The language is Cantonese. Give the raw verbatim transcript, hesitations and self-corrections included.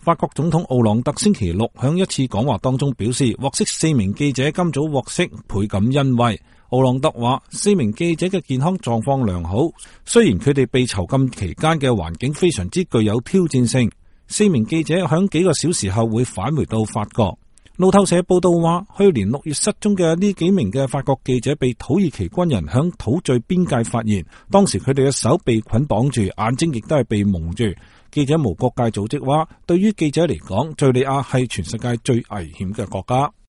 法國總統奧朗德星期六響一次講話當中表示，獲釋四名記者今早獲釋，倍感欣慰。奧朗德話，四名記者嘅健康狀況良好，雖然佢哋被囚禁期間嘅環境非常之具有挑戰性。四名記者響幾個小時後會返回到法國。路透社報道話，去年六月失蹤嘅呢幾名嘅法國記者被土耳其軍人響土敘邊界發現，當時佢哋嘅手被捆綁住，眼睛亦都係被蒙住。記者無國界組織話，對於記者嚟講，敘利亞係全世界最危險嘅國家。